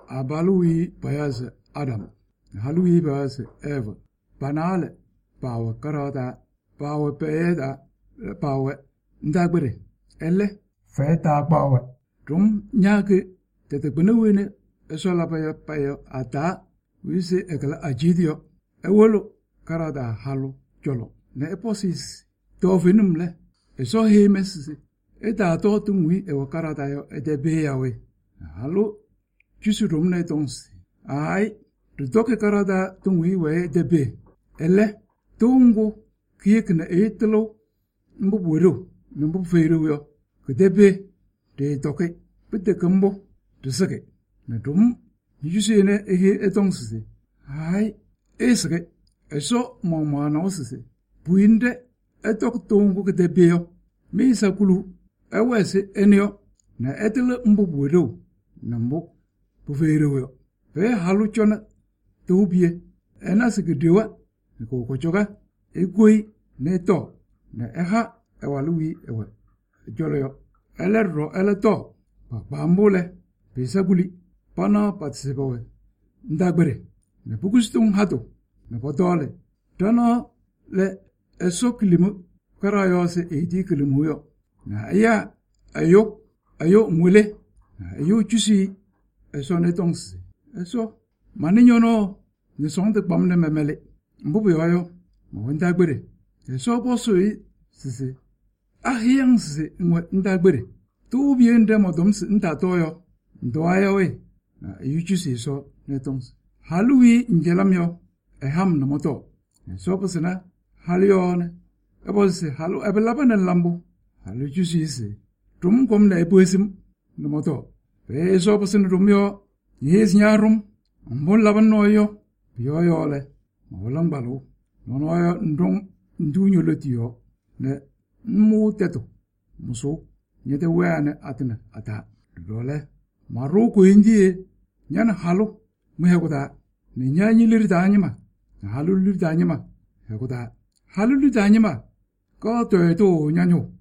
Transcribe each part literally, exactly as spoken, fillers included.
abalui bayaz Adam, halui bayaz Eva, banale, bawe karada, bawe peeda, bawe ndagbere, elle, feta bawe, drum nyake, tete benewine, esola paya paya ata, wise ekala ajidio, ewolo, karada halu, jolo, ne eposis, tofinum le, eso hemes, eta to tungwi ewa karada yo, ete beyawe, halu, jusu rumne tons, ai, Doke karada tungwi we debe. Elle, tungu, kiek na etelo, mbu bwero, mbu feiru yo. Kedebe, de doke, pite kumbo, de sake. Na dum, yusi ne ehe etongsi. Hai, esake, eso mama na osise. Buinde, etok tungu kedebe yo. Misa kulu, ewese enyo, na etelo mbu bwero, na mbu feiru yo. Pe halu chona, Tubie, ena sigidiwa, niko kochoka, egoi, neto, ne eha, ewalui, ewe, joloyo, ele ro, ele to, pa bambole, pesa guli, pana patsebawe, ndagbere, ne pukustung hato, ne potole, tana, le, eso kilimu, karayo se eiti kilimu yo, na aya, ayo, ayo mwele, na ayo chusi, eso netongsi, eso, Maninyono, ne sont de bam de memele. Mbubu yoyo, mwendagbere. So posui, sisi. Ahiang sisi, mwendagbere. Tu bien de modoms intatoyo. Ndoaya we. Yuchusi so, netons. Halui ngelamyo, e ham no moto. So posina, halione. Ebose, halu ebelaban en lambu. Halu chusi si. Rum kom na ebuesim, no moto. Pe so posina rumyo, yes nyarum. Mbon laban noyo, yo yo le, mawalang balo, noyo ndong ndunyo le tiyo, ne mu teto, muso, nyete weane atene ata, dole, maru ko indie, nyana halo, muhekoda, ne nyanyi lirita anyima, halu lirita anyima, hekoda, halu lirita anyima, ko to to nyanyo,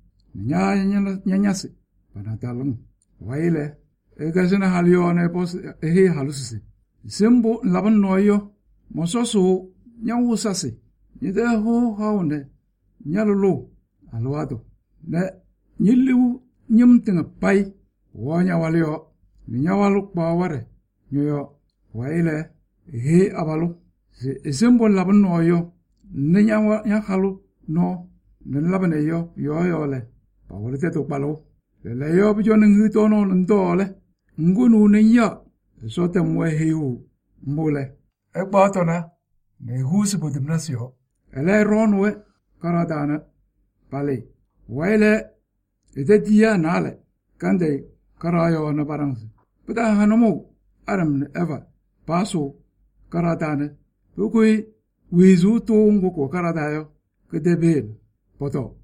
nyanya nyanyasi, panatalung, waile, egasena halio ne pos ehe halusisi. Sembo laban noyo, mososo, nyawusase, nyede ho haune, nyalolo, alwado, ne, nyiliu, nyumtinga pai, wanya walio, nyawalu paware, nyoyo, waile, he abalo, se sembo laban noyo, ne nyawa, nyahalu, no, ne laban yo, yo yo le, pawale to palo, le yo bijo nengu no ndole, ngunu nenya, Sote mwe hiu, mbule. Ekbato na, ne husi podimnasyo. Ele ronwe, karadana, pali. Waile, ite dia nale, kande karayo na barangsi. Pita hanomu, aram ne eva, paso, karadane. Pukui, wizu tungu ko karadayo, kete bil, poto.